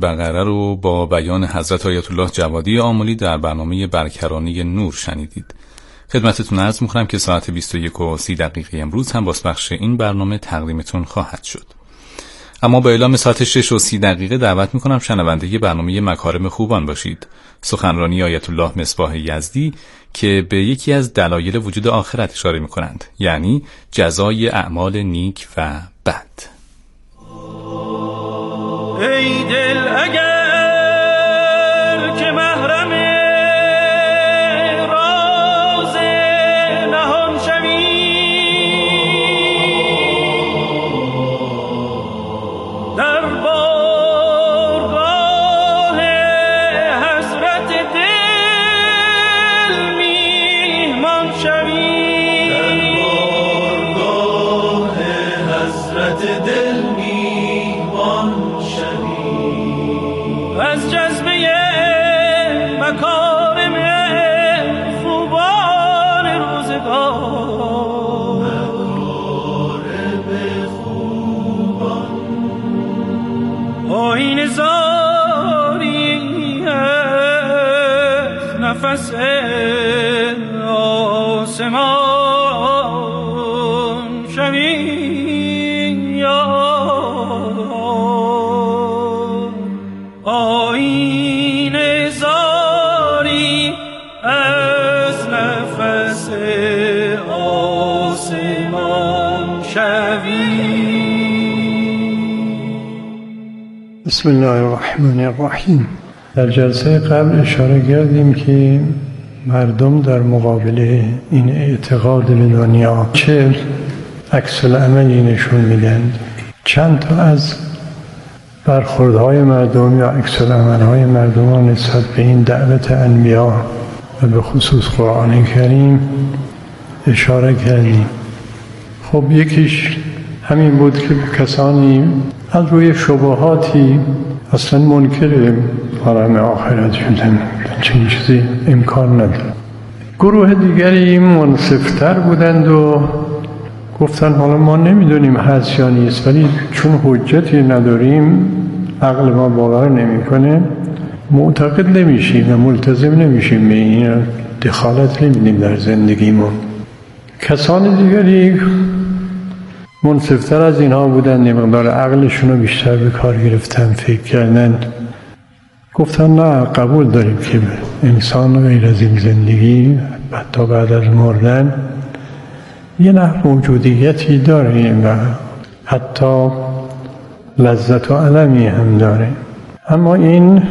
بقره رو با بیان حضرت آیت الله جوادی آملی در برنامه برکرانی نور شنیدید. خدمتتون عرض می‌کنم که ساعت 21:30 امروز هم بازپخش این برنامه تقدیمتون خواهد شد. اما با اعلام ساعت 6:30 دعوت می‌کنم شنونده برنامه مکارم خوبان باشید. سخنرانی آیت الله مصباح یزدی که به یکی از دلایل وجود آخرت اشاره می‌کنند، یعنی جزای اعمال نیک و بد. ای دل اگر که محرم راز نهان شوی، در بارگاه حضرت دل میهمان شوی، در بارگاه حضرت دل میهمان از جذبه مکارم خوبان روزگار، مکارم خوبان آیین زاری از نفس آسمان شوی، آیین زاری از نفس آسمان شوی. بسم الله الرحمن الرحیم. در جلسه قبل اشاره کردیم که مردم در مقابل این اعتقاد به دنیا چه عکس العملی نشون میدن. چند تا از برخوردهای مردم یا عکس العمل‌های مردم نسبت به این دعوت انبیا و به خصوص قرآن کریم اشاره کردیم. خب یکیش همین بود که کسانی از روی شبهاتی اصلا منکر عالم آخرت شدن، چنین چیزی امکان نداره. گروه دیگری منصفتر بودند و گفتن حالا ما نمیدونیم هست یا نیست، ولی چون حجتی نداریم، عقل ما باور نمیکنه، معتقد نمیشیم و ملتزم نمیشیم به این، دخالت نمیدیم در زندگیمون. کسان دیگری منصفتر از اینها بودن، مقدار عقلشون رو بیشتر به کار گرفتن، فکر کردن، گفتن نه قبول داریم که انسان غیر از این زندگی حتی بعد از مردن یه نوع موجودیتی داره و حتی لذت و علمی هم داره، اما این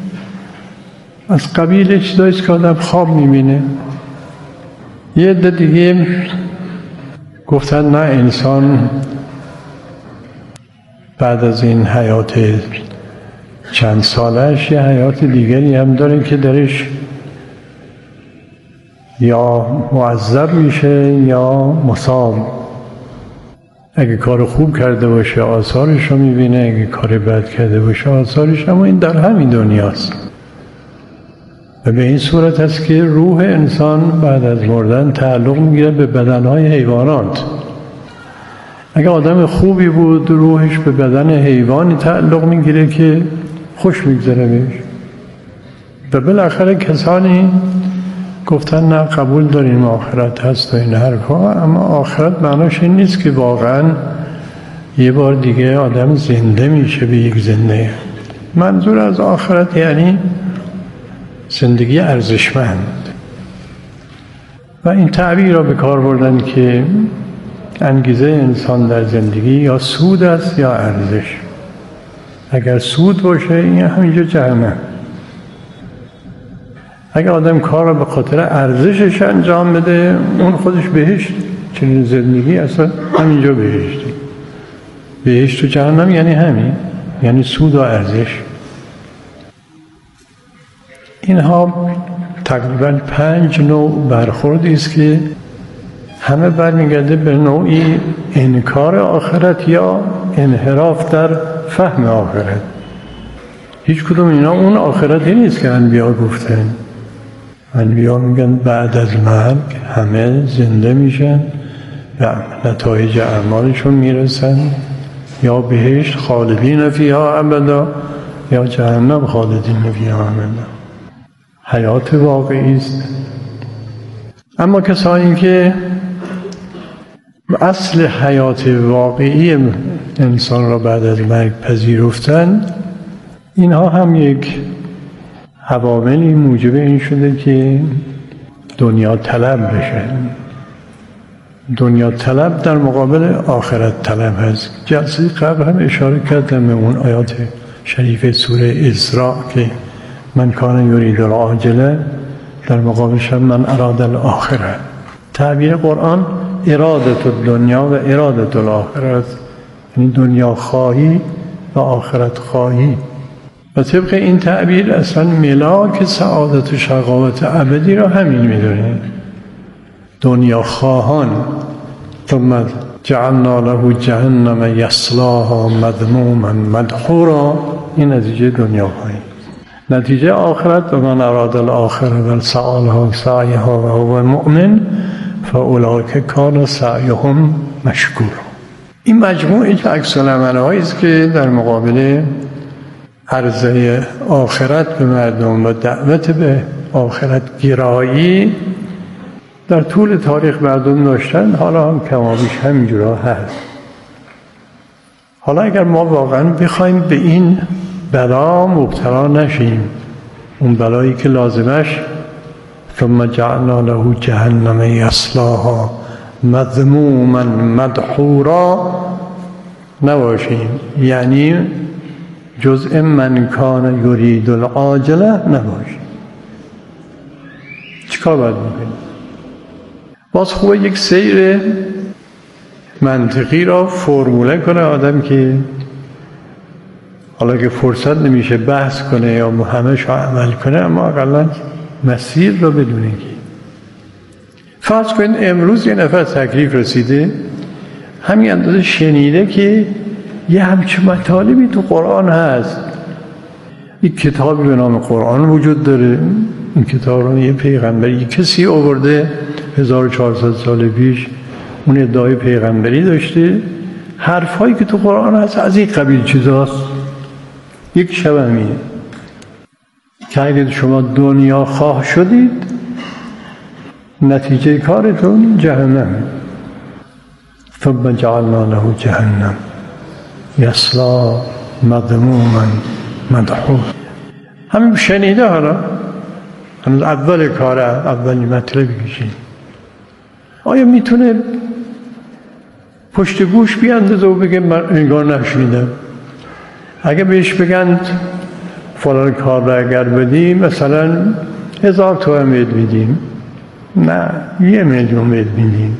از قبیل چیزاییست که آدم خواب میبینه. یه عده دیگه گفتن نه، انسان بعد از این حیات چند سالش یه حیات دیگری هم داره که درش یا معذب میشه یا مثاب. اگه کار خوب کرده باشه آثارش رو میبینه، اگه کار بد کرده باشه آثارش، اما این در همین دنیاست و به این صورت است که روح انسان بعد از مردن تعلق میگیره به بدنهای حیوانات. اگه آدم خوبی بود روحش به بدن حیوانی تعلق میگیره که خوش میگذره بهش. و بالاخره کسانی گفتن نه قبول داریم آخرت هست و این حرفا، اما آخرت معناش این نیست که واقعا یه بار دیگه آدم زنده میشه به یک زنده. منظور از آخرت یعنی زندگی ارزشمند. و این تعبیر را به کار بردن که انگیزه انسان در زندگی یا سود است یا ارزش. اگر سود باشه این همینجا جهنم، اگر آدم کار را به خاطر ارزشش انجام بده اون خودش بهشت. چنین زندگی اصلا همینجا بهشتی. بهشت و جهنم یعنی همین، یعنی سود و ارزش. اینها تقریبا 5 نوع برخوردی است که همه برمیگرده به نوعی انکار آخرت یا انحراف در فهم آخرت. هیچ کدوم اینا اون آخرتی نیست که انبیا گفتن. انبیا میگن بعد از مرگ همه زنده میشن و نتایج اعمالشون میرسن، یا بهشت خالدین فیها ابدا یا جهنم خالدین فیها ابدا. حیات واقعی است. اما کسانی که اصل حیات واقعی انسان را بعد از مرگ پذیرفتند، اینها هم یک عواملی موجب این شده که دنیا طلب بشه. دنیا طلب در مقابل آخرت طلب هست. جلسه قبل هم اشاره کردم به اون آیات شریف سوره اسراء که من کان یرید العاجله، در مقابلش من اراد الاخره. تعبیر قرآن ارادت الدنیا و ارادت الاخره است، یعنی دنیا خواهی و آخرت خواهی. و طبق این تعبیر اصلا ملاک سعادت و شقاوت ابدی را همین می‌دونیم. دنیا خواهان ثم جعلنا له جهنم یصلاها مذموما مدحورا، این نتیجه دنیا خواهی. نتیجه آخرت و من اراد الاخره و سعالها سعیها و هو مؤمن فاولئک کان سعیهم مشکورا. این مجموعه عکس العمل‌هایی است که در مقابل عرضه آخرت به مردم و دعوت به آخرت گرایی در طول تاریخ مردم داشتن، حالا هم کمابیش همینجورا هست. حالا اگر ما واقعا بخوایم به این بلا مبتلا نشیم، اون بلایی که لازمش ثم جعلنا له جهنم یصلاها مذموما مدحورا نباشیم، یعنی جزء من کان یرید العاجله نباشیم، چیکار باید بکنیم؟ باز خوبه یک سیر منطقی را فرموله کنه آدم که حالا که فرصت نمیشه بحث کنه یا همه‌شو عمل کنه، اما اقلا مسیر را بدونه. که فرض کنید امروز یه نفر تکلیف رسیده، همین اندازه شنیده که یه همچین مطالبی تو قرآن هست، یک کتابی به نام قرآن وجود داره، این کتاب رو یه پیغمبری کسی آورده 1400 سال پیش، اون ادعای پیغمبری داشته، حرفایی که تو قرآن هست از این قبیل چیزاست. یک شب همینه که اگر شما دنیا خواه شدید، نتیجه کارتون جهنم. ثم جعلنا له جهنم یصلا مذموما مدحورا. همین شنیده، حالا هنوز اول کاره، اولی مطلبی کشید. آیا میتونه پشت گوش بیاندازه و بگه من انگار نشنیدم؟ اگه بهش بگن فلان کار را اگر بدیم مثلا 1000 تومان بهت میدیم، نه 1 میلیون بهت میدیم،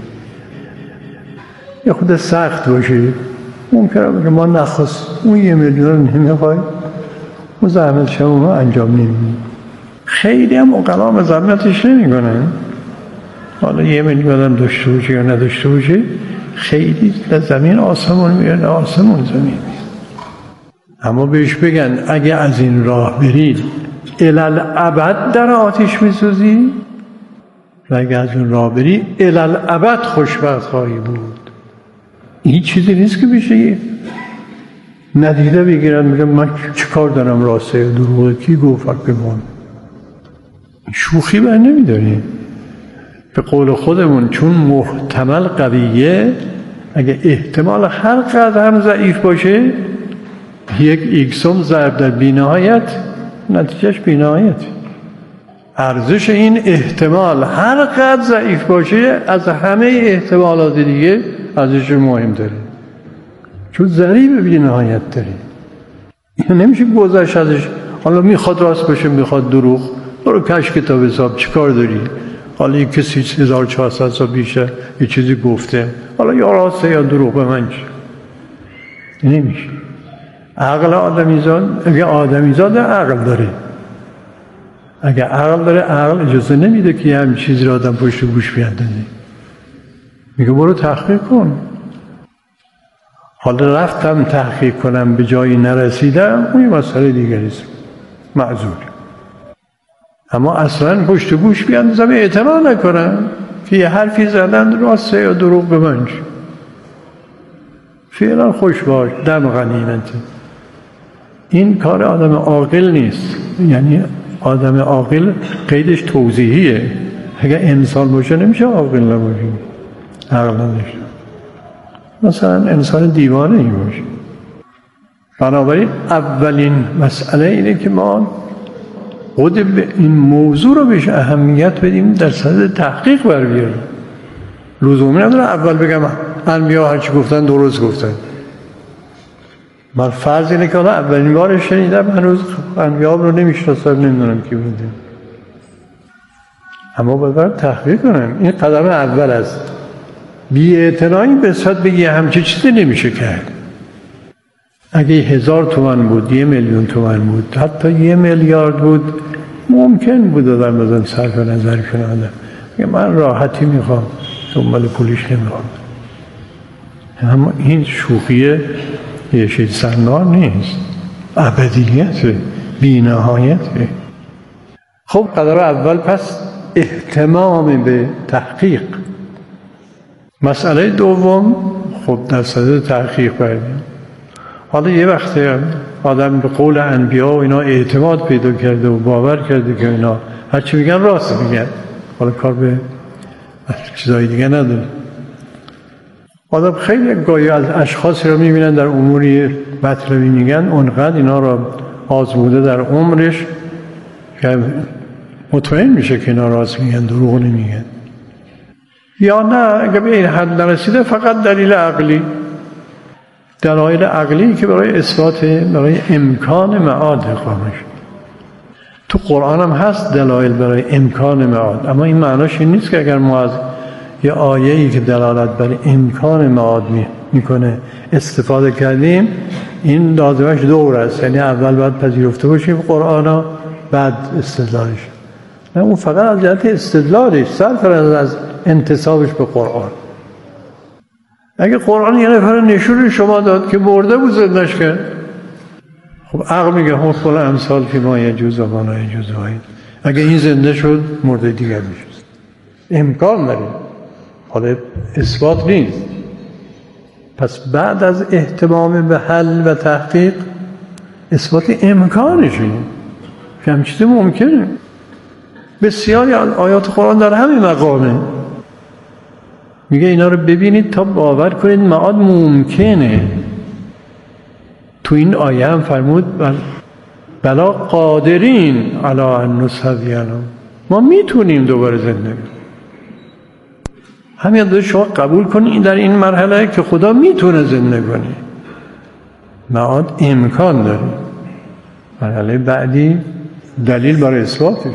یه خود سخت باشه، ممکنه بگه ما نخواست اون 1 میلیون رو نمیخوایم، اون زحمت شما ما انجام نمیدیم. خیلی هم اقلا مزاحمتش نمیکنن، حالا 1 میلیون هم داشته باشه یا نداشته باشه، خیلی زمین آسمون میاد، آسمون زمین. اما بهش بگن اگه از این راه برید الالعبد در آتش میسوزی، و اگه از این راه بری الالعبد خوشبخت خواهی بود. این چیزی نیست که بشه ندیده بگیرن میگن من چه کار دارم، راسته یا دروغه، کی گفت بمون. شوخی بر نمیداریم. به قول خودمون چون محتمل قویه، اگه احتمال هر قدر هم ضعیف باشه، یک ایکسوم ضرب در بی‌نهایت نتیجهش بی‌نهایت. ارزش این احتمال هر قدر ضعیف باشه از همه احتمالات دیگه ارزش مهم داره، چون ضریب بی‌نهایت داره. این نمیشه گذشت ازش. حالا میخواد راست باشه میخواد دروغ، برو کش کتاب حساب، چیکار داری؟ حالا یک کسی 1400 سال بیشتر یه چیزی گفته، حالا یا راسته یا دروغ، به من چی؟ نمیشه. عقل آدمیزاد، اگه آدمیزاد عقل داره، اگه عقل داره، عقل اجازه نمیده که همین چیزی را آدم پشت گوش بیاندازه، میگه برو تحقیق کن. حالا رفتم تحقیق کنم به جایی نرسیدم، اون یه مسئله دیگری است، معذور. اما اصلا پشت گوش بیاندازم اعتماد نکنم که یه حرفی زدن راسته یا دروغ، به من فعلا خوش باش، دم غنیمتی. این کار آدم عاقل نیست. یعنی آدم عاقل قیدش توضیحیه. اگر انسان باشه نمیشه عاقل نباشه، عقل نداشته. مثلا انسان دیوانه ای باشه. بنابراین اولین مسئله اینه که ما خود این موضوع رو بهش اهمیت بدیم، در صدد تحقیق بر بیاریم. لزومی نداره اول بگم انبیا هر چی گفتن درست گفتن. من فرض اینه که حالا اولین بار شنیدم، هنوز انبیا رو نمیشناسم، نمیدونم کی بوده، اما باید تحقیق کنم. این قدم اول است. بی‌اعتنایی به صد بگی همچه چیزی نمیشه کرد. اگه 1000 تومان بود، 1,000,000 تومان بود، حتی 1,000,000,000 بود، ممکن بود آدم بزن صرف نظر کنه. آدم من راحتی میخوام، دنبال پولش نمیخوام. اما این شوخیه یه چیز سرنار نیست، ابدیت بی نهایت. خب قدر اول پس اهتمام به تحقیق. مسئله دوم خب در صدد تحقیق بردیم. حالا یه وقتی آدم به قول انبیا و اینا اعتماد پیدا کرده و باور کرده که اینا هرچی میگن راست میگن، حالا کار به چیزایی دیگه نداره. آدم خیلی گاهی از اشخاصی رو میبینن در اموری مطلبی میگن، اونقدر اینا رو آزموده در عمرش که مطمئن میشه که اینا راست میگن، دروغ نمیگن. یا نه اگه به این حد نرسیده فقط دلیل عقلی، دلایل عقلی که برای اثبات، برای امکان معاد خواهش. تو قرآن هم هست دلایل برای امکان معاد، اما این معناش این نیست که اگر ما از یه آیه‌ای که دلالت بر امکان معاد میکنه استفاده کردیم این لازمش دور است. یعنی اول باید پذیرفته باشیم قرآن ها، بعد استدلالش. نه، اون فقط از جهت استدلالش، صرف از انتسابش به قرآن. اگه قرآن یه نفر نشون شما داد که مرده بود زندش کرد، خب عقل میگه هم کل امثال که ما یجوز و ما نایجوز های، اگه این زنده شد مرده دیگر میشه. امکان داره، حالا اثبات نیست. پس بعد از اهتمام به حل و تحقیق اثبات امکانشه که همین چیزی ممکنه. بسیاری آیات قرآن در همین مقامه، میگه اینا رو ببینید تا باور کنید معاد ممکنه. تو این آیه هم فرمود بلا قادرین علی ان نسویهم، ما میتونیم دوباره زنده. همین دو شما قبول کنید در این مرحله که خدا میتونه زنده کنه، معاد امکان داره. مرحله بعدی دلیل برای اثباتش.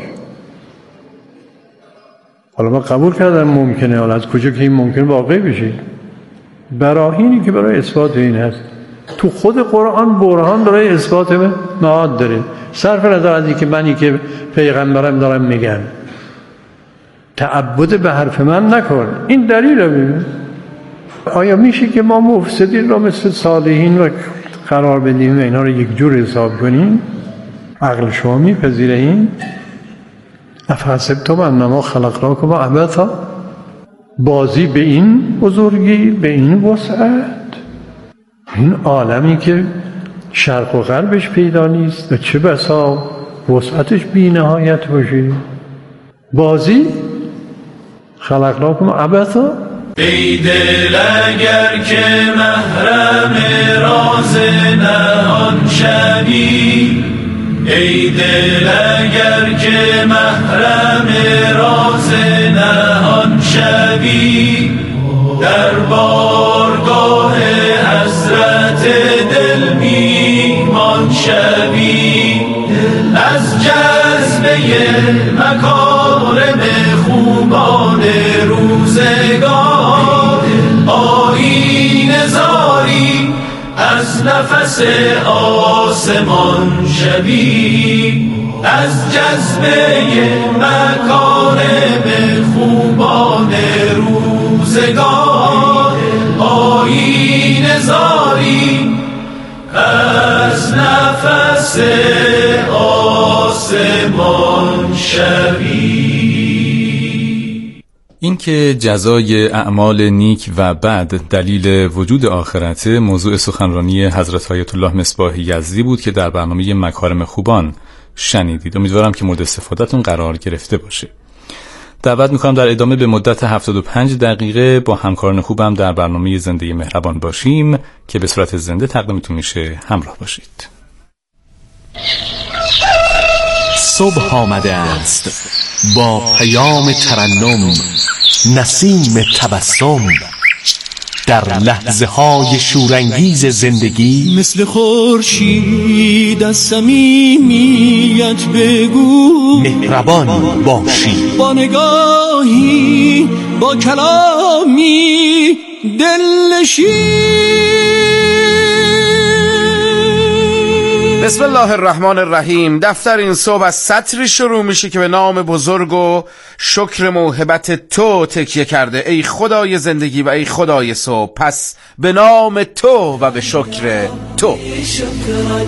حالا ما قبول کردم ممکنه، حالا از کجا که این ممکن واقع بشه؟ براهینی که برای اثبات این هست. تو خود قرآن برهان برای اثبات معاد داره، صرف نظر از اینکه منی که پیغمبرم دارم میگم تعبد به حرف من نکن. این دلیل ببین. آیا میشه که ما مفسدین رو مثل صالحین و قرار بدیم و اینا رو یک جور حساب کنیم؟ عقل شما میپذیره این؟ افحسبتم انما خلقناکم عبثا، بازی به این بزرگی، به این وسعت، این عالمی که شرق و غربش پیدا نیست و چه بسا وسعتش بی نهایت باشه، بازی؟ خلقناکم عبثا. ای دل اگر که محرم راز نهان شوی، ای دل اگر که محرم راز نهان شوی، در بارگاه حضرت دل میهمان شوی، از جذبه مکارم خوبان روزگار آیینه زاری، از نفس آسمان شوی، از جذبه مکارم خوبان روزگار آیینه زاری، از نفس آسمان شوی. این که جزای اعمال نیک و بد دلیل وجود آخرت موضوع سخنرانی حضرت آیت الله مصباح یزدی بود که در برنامه مکارم خوبان شنیدید. امیدوارم که مورد استفادهتون قرار گرفته باشه. دعوت میکنم در ادامه به مدت 75 دقیقه با همکاران خوبم در برنامه زنده مهربان باشیم که به صورت زنده تقدیمتون میشه. همراه باشید. صبح آمده است با پیام ترنم، نسیم تبسم، در لحظه های شورانگیز زندگی مثل خورشید از صمیمیت بگو مهربان باشی، با نگاهی با کلامی دلنشین. بسم الله الرحمن الرحیم. دفتر این صبح از سطری شروع میشه که به نام بزرگ و شکر موهبت تو تکیه کرده، ای خدای زندگی و ای خدای صبح، پس به نام تو و به شکر تو. شکرا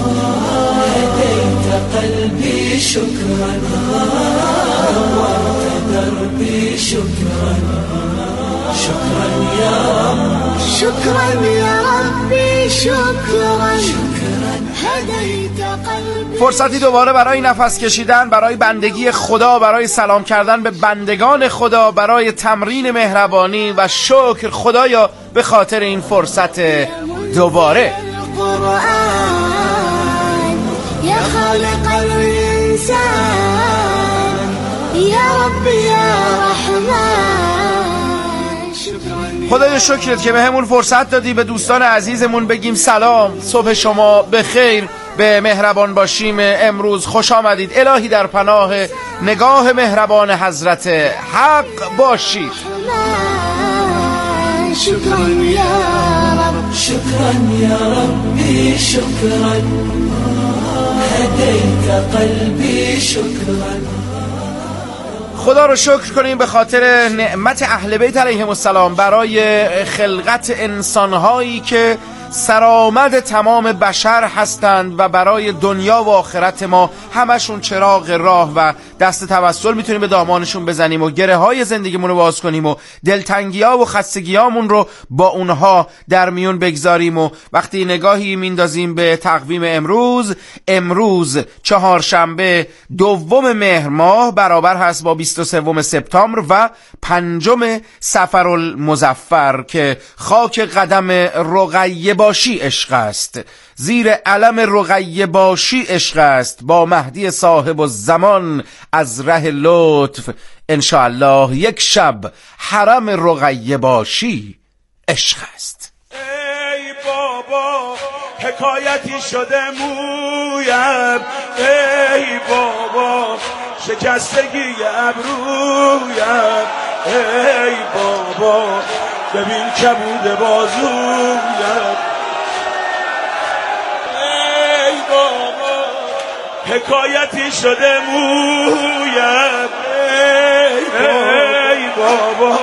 هدیت قلبی، شکرا دربی، شکرا یا رب، شکرا یا ربی، شکرا هدیت قلبی. فرصتی دوباره برای نفس کشیدن، برای بندگی خدا، برای سلام کردن به بندگان خدا، برای تمرین مهربانی و شکر خدایا به خاطر این فرصت دوباره. یا خالق الانسان، یا رب یا رحمان. خدایا شکرت که به همون فرصت دادی به دوستان عزیزمون بگیم سلام، صبح شما بخیر، به مهربان باشیم امروز خوش آمدید. الهی در پناه نگاه مهربان حضرت حق باشید. شکرا یا رب، شکرا یا ربی، شکرا هدیت قلبی، شکرا. خدا رو شکر کنیم به خاطر نعمت اهل بیت علیهم السلام، برای خلقت انسانهایی که سرآمد تمام بشر هستند و برای دنیا و آخرت ما همشون چراغ راه و دست توسل میتونیم به دامانشون بزنیم و گره های زندگیمون رو باز کنیم و دلتنگی‌ها و خستگیامون رو با اونها در میون بگذاریم. و وقتی نگاهی میندازیم به تقویم امروز چهارشنبه 2 مهر ماه برابر هست با 23 سپتامبر و 5 صفرالمظفر که خاک قدم رقیه باشی عشق است، زیر علم رقیه باشی عشق است، با مهدی صاحب الزمان از ره لطف انشاءالله یک شب حرم رقیه باشی عشق است. ای بابا حکایتی شده مویم، ای بابا شکستگی ابرویم، ای بابا ببین کبود بازویم، ای بابا حکایتی شده مویم، ای بابا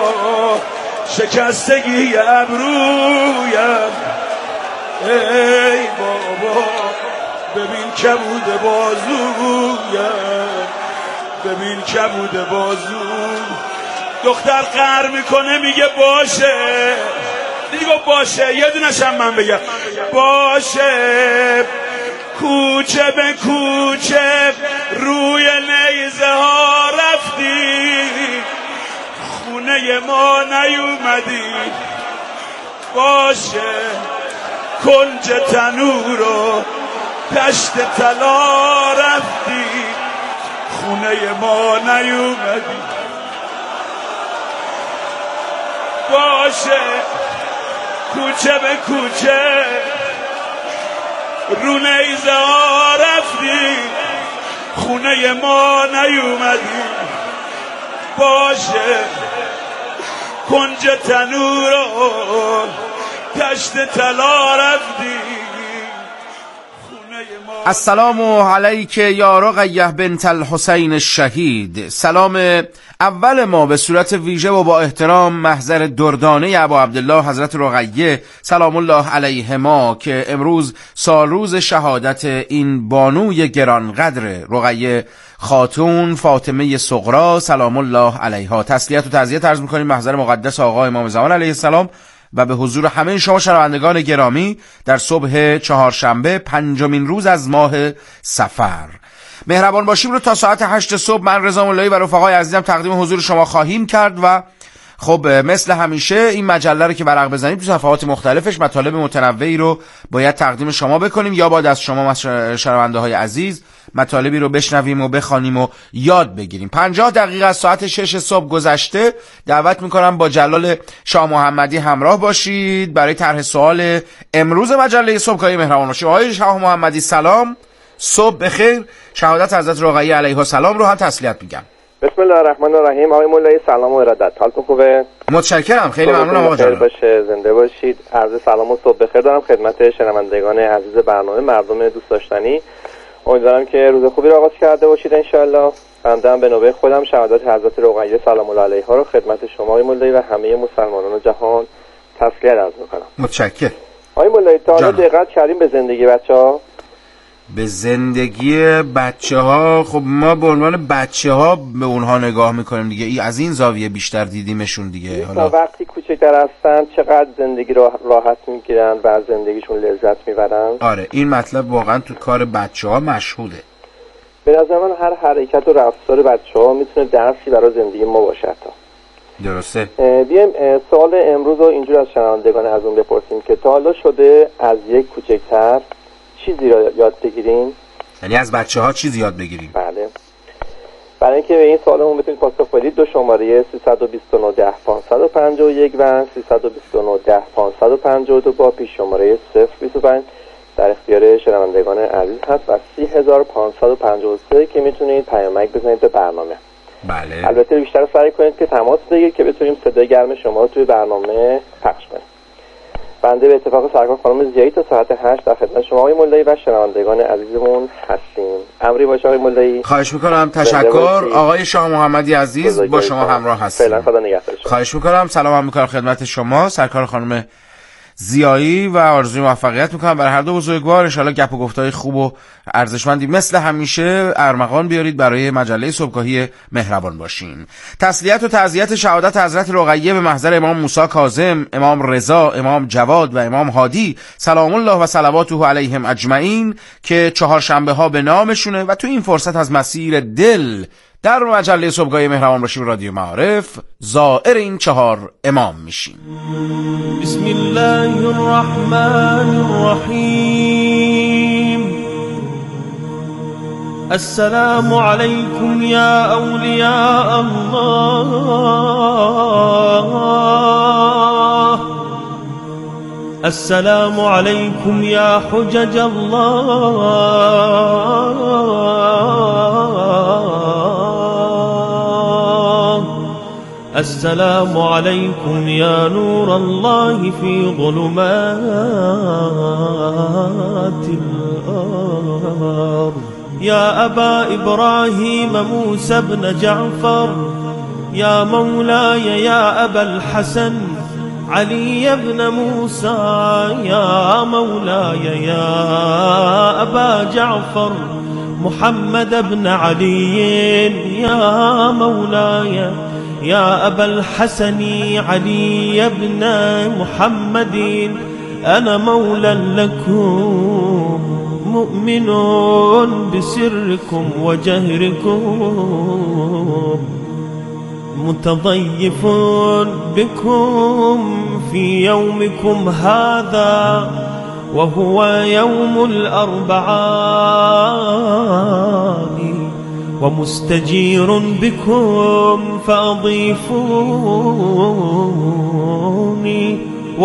شکستگی ابرویم، ای بابا ببین کبود بازویم، ببین کبود بازویم. دختر قهر میکنه میگه باشه دیگه، باشه یه دونشم من بگم باشه. کوچه به کوچه روی نیزه ها رفتی، خونه ما نیومدی، باشه. کنج تنور و دشت طلا رفتی، خونه ما نیومدی، باشه. کوچه به کوچه رو نیزه ها رفتی، خونه ما نیومدی، باشه. کنج تنور و دشت طلا رفتی، خونه السلام علیک یا رقیه بنت الحسین الشهید. سلام اول ما به صورت ویژه و با احترام محضر دردانه ابا عبدالله حضرت رقیه سلام الله علیهما که امروز سالروز شهادت این بانوی گرانقدر رقیه خاتون فاطمه صغرا سلام الله علیها. تسلیت و تعزیت عرض می‌کنیم محضر مقدس آقا امام زمان علیه السلام و به حضور همه شما شنوندگان گرامی در صبح چهارشنبه 5مین روز از ماه صفر. مهربان باشیم رو تا ساعت 8 صبح من رضا مولایی و رفقای عزیزم تقدیم حضور شما خواهیم کرد و خب مثل همیشه این مجله رو که ورق بزنیم تو صفحات مختلفش مطالب متنوعی رو باید تقدیم شما بکنیم یا باید از شما شنونده های عزیز مطالبی رو بشنویم و بخوانیم و یاد بگیریم. 50 دقیقه از ساعت 6 صبح گذشته. دعوت میکنم با جلال شاه محمدی همراه باشید برای طرح سوال امروز مجله صبحگاهی مهربان باشید. آقای شاه محمدی سلام، صبح بخیر. شهادت حضرت رقیه علیها السلام رو هم تسلیت میگم. بسم الله الرحمن الرحیم. آقای مولایی سلام و ارادت. حالتون خوبه؟ متشکرم، خیلی ممنونم آقا جان. باشه، زنده باشید. عرض سلام و صبح بخیر دارم خدمت شنوندگان عزیز برنامه، مردم دوست داشتنی. امیدوارم که روز خوبی رو آغاز کرده باشید ان شاء الله. بنده به نوبه خودم شهادت حضرت رقیه سلام الله علیها رو خدمت شما آقای مولایی و همه مسلمانان جهان تسلیت عرض می‌کنم. متشکرم. آقای مولایی تا حالا دقت کردیم به زندگی بچه‌ها؟ به زندگی بچه‌ها خب ما به عنوان بچه‌ها به اونها نگاه میکنیم دیگه، از این زاویه بیشتر دیدیمشون دیگه. حالا وقتی کوچکتر هستن چقدر زندگی رو راحت میگیرن و از زندگیشون لذت میبرن. آره این مطلب واقعا تو کار بچه‌ها مشهوده. به نظر من هر حرکت و رفتار بچه‌ها میتونه درسی برای زندگی ما باشه. درسته. بیایم سوال امروز رو اینجور از شنوندگان از اون بپرسیم که تا حالا شده از یک کوچکتر چیزی رو یاد بگیریم؟ یعنی از بچه‌ها چیزی یاد بگیریم؟ بله. برای اینکه به این سوالمون بتونید پاسخ بدید دو شماره 329 10 551 و 329 10 552 با پیش شماره 025 در اختیار شنوندگان عزیز هست و 30553 که میتونید پیامک بزنید به برنامه. بله. البته بیشتر سعی کنید که تماس بگیرید که بتونیم صدای گرم شما رو توی برنامه پخش کنیم. بنده به اتفاق سرکار خانم زیایی تا ساعت 8 در خدمت شما آقای مولایی و شنوندگان عزیزمون هستیم. امری باشه آقای مولایی. خواهش میکنم. تشکر آقای شاه محمدی عزیز، با شما همراه هستیم. فعلا خدا نگهدار شما. خواهش میکنم. سلام هم میکنم خدمت شما سرکار خانم زیایی و آرزوی موفقیت میکنم برای هر دو بزرگوار. ان شاءالله گپ و گفتای خوب و ارزشمندی مثل همیشه ارمغان بیارید برای مجله صبحگاهی مهربان باشین. تسلیت و تعزیت شهادت حضرت رقیه به محضر امام موسی کاظم، امام رضا، امام جواد و امام هادی سلام الله و صلواته علیهم اجمعین که چهارشنبه ها به نامشونه و تو این فرصت از مسیر دل در مجله صبحگاهی مهربان باشیم رادیو معارف زائر این 4 امام میشیم. بسم الله الرحمن الرحیم. السلام علیکم یا اولیاء الله. السلام علیکم یا حجج الله. السلام علیکم یا نور الله فی ظلمات الارض. یا ابا ابراهیم موسی بن جعفر. یا مولاي یا ابا الحسن علي بن موسى. يا مولاي يا أبا جعفر محمد بن علي. يا مولاي يا أبا الحسن علي بن محمد. أنا مولى لكم مؤمن بسركم وجهركم متضيف بكم في يومكم هذا وهو يوم الأربعاء ومستجير بكم فأضيفوني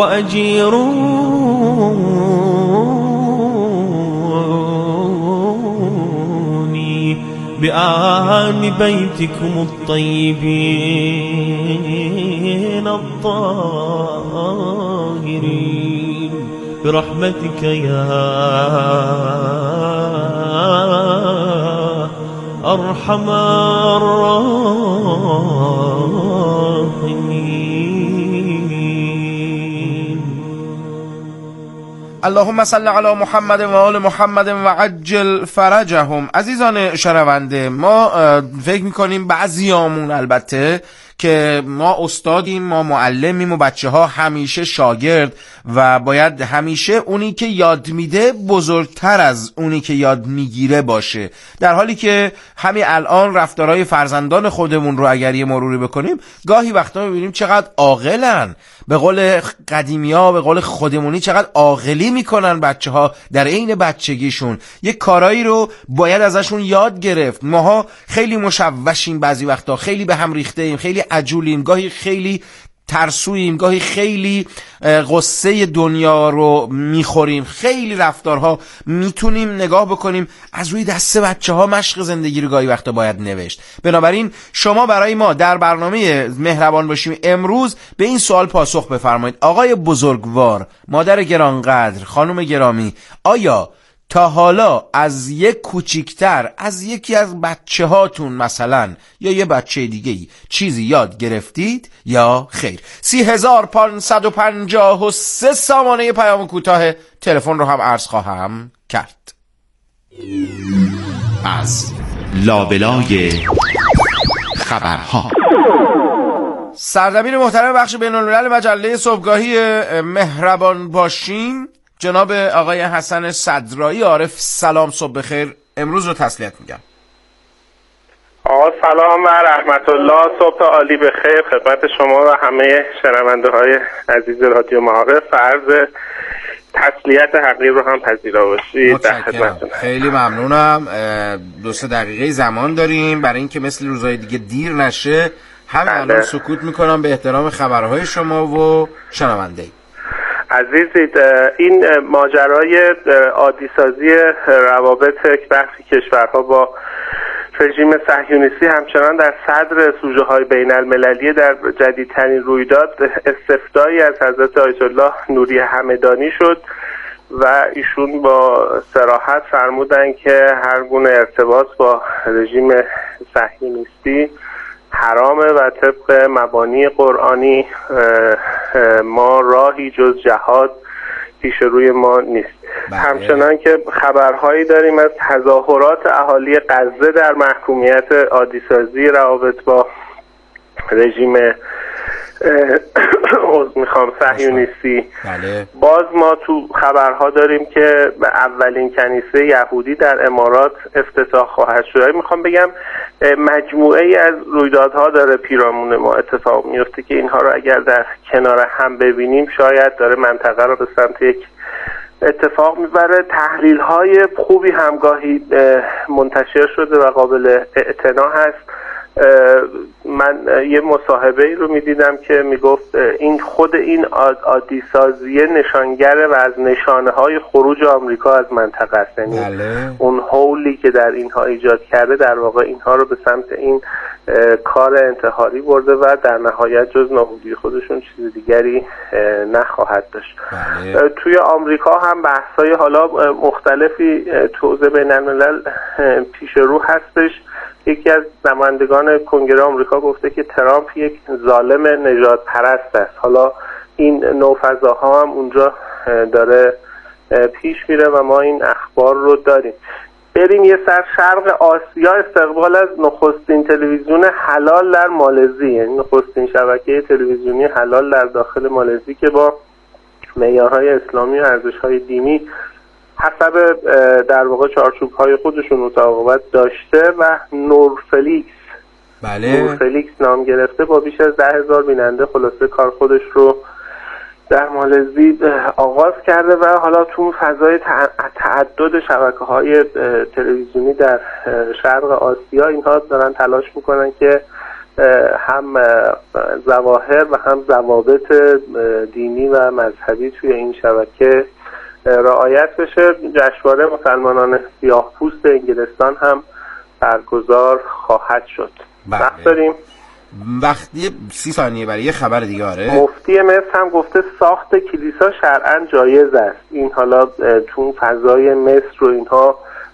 وأجيروني بآل بيتكم الطيبين الطاهرين برحمتك يا أرحم الراحمين. اللهم صل علی محمد و آل محمد و عجل فرجهم. عزیزان شنونده، ما فکر میکنیم بعضیامون البته که ما استادیم، ما معلمیم و بچه ها همیشه شاگرد و باید همیشه اونی که یاد میده بزرگتر از اونی که یاد میگیره باشه، در حالی که همین الان رفتارهای فرزندان خودمون رو اگر یه مروری بکنیم گاهی وقتا میبینیم چقدر عاقلن، به قول قدیمی ها، به قول خودمونی چقدر عاقلی میکنن بچه ها در عین بچگیشون. یک کارایی رو باید ازشون یاد گرفت. ماها خیلی مشوشیم، بعضی وقتا خیلی به هم ریخته ایم، خیلی عجولیم، گاهی خیلی ترسوییم، گاهی خیلی غصه دنیا رو میخوریم. خیلی رفتارها میتونیم نگاه بکنیم از روی دست بچه ها مشق زندگی رو گاهی وقتا باید نوشت. بنابراین شما برای ما در برنامه مهربان باشیم امروز به این سوال پاسخ بفرمایید. آقای بزرگوار، مادر گرانقدر، خانم گرامی، آیا تا حالا از یک کوچیکتر، از یکی از بچه هاتون مثلا یا یه بچه دیگه چیزی یاد گرفتید یا خیر؟ 3553 سامانه پیام کوتاه تلفن رو هم عرض خواهم کرد. از لابلای خبرها سردبیر محترم بخش بین‌الملل مجله صبحگاهی مهربان باشیم جناب آقای حسن صدرایی عارف، سلام، صبح بخیر. امروز رو تسلیت میگم. آقا سلام و رحمت الله، صبح عالی بخیر خدمت شما و همه شنونده های عزیز رادیو معارف. عرض تسلیت حقیر رو هم پذیرا باشید. متشکرم، خیلی ممنونم. 2-3 دقیقه زمان داریم برای اینکه مثل روزهای دیگه دیر نشه. همین الان سکوت میکنم به احترام خبرهای شما و شنونده. عزیزید، این ماجرای عادیسازی روابط برخی کشورها با رژیم صهیونیستی همچنان در صدر سوژه های بین المللی. در جدیدترین رویداد استفتایی از حضرت آیت الله نوری همدانی شد و ایشون با صراحت فرمودن که هر گونه ارتباط با رژیم صهیونیستی حرامه و طبق مبانی قرآنی ما راهی جز جهاد پیش روی ما نیست. همچنان که خبرهایی داریم از تظاهرات اهالی غزه در محکومیت عادیسازی روابط با رژیم صهیونیستی. باز ما تو خبرها داریم که اولین کنیسه یهودی در امارات افتتاح خواهد شد. میخوام بگم مجموعه ای از رویدادها داره پیرامون ما اتفاق میفته که اینها رو اگر در کنار هم ببینیم شاید داره منطقه رو به سمت یک اتفاق میبره. تحلیل های خوبی همگاهی منتشر شده و قابل اعتنا هست. من یه مصاحبه ای رو میدیدم که میگفت این خود این عادیسازی نشانگر و از نشانه های خروج آمریکا از منطقه است. یعنی اون هولی که در اینها ایجاد کرده در واقع اینها رو به سمت این کار انتحاری برده و در نهایت جز نابودی خودشون چیز دیگری نخواهد داشت. توی آمریکا هم بحث‌های حالا مختلفی تو حوزه بین الملل پیش رو هستش. یکی از نمایندگان کنگره آمریکا گفته که ترامپ یک ظالم نژاد پرست است. حالا این نوفضاها هم اونجا داره پیش میره و ما این اخبار رو داریم. بریم یه سر شرق آسیا. استقبال از نخستین تلویزیون حلال در مالزی، یعنی نخستین شبکه تلویزیونی حلال در داخل مالزی که با معیارهای اسلامی و ارزش‌های دینی حسب در واقع چارچوب‌های خودشون مطابقت داشته و نورفلیکس نورفلیکس نام گرفته با بیش از 10,000 بیننده خلاصه کار خودش رو در مالزی آغاز کرده و حالا تو فضای تعدد شبکه‌های تلویزیونی در شرق آسیا اینها دارن تلاش میکنن که هم ظواهر و هم ضوابط دینی و مذهبی توی این شبکه رعایت بشه. جشنواره مسلمانان سیاه‌پوست انگلستان هم برگزار خواهد شد. وقت داریم؟ وقتی 30 ثانیه برای یه خبر دیگه. مفتی مصر هم گفته ساخت کلیسا شرعاً جایز است. این حالا تو فضای مصر و اینها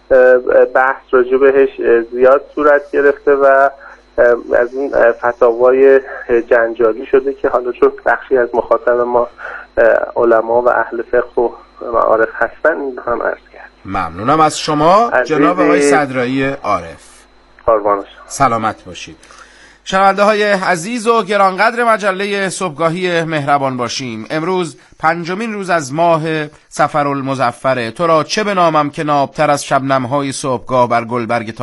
بحث راجع بهش زیاد صورت گرفته و از این فتاوای جنجالی شده که حالا چون بخشی از مخاطب ما علما و اهل فقه و معارف هستن این هم عرض کرد. ممنونم از شما جناب آقای صدرایی عارف. قربان شما. سلامت باشید. شنونده های عزیز و گرانقدر مجله صبحگاهی مهربان باشیم، امروز 5مین روز از ماه صفر المظفره. تو را چه بنامم که نابتر از شبنم های صبحگاه بر گلبرگ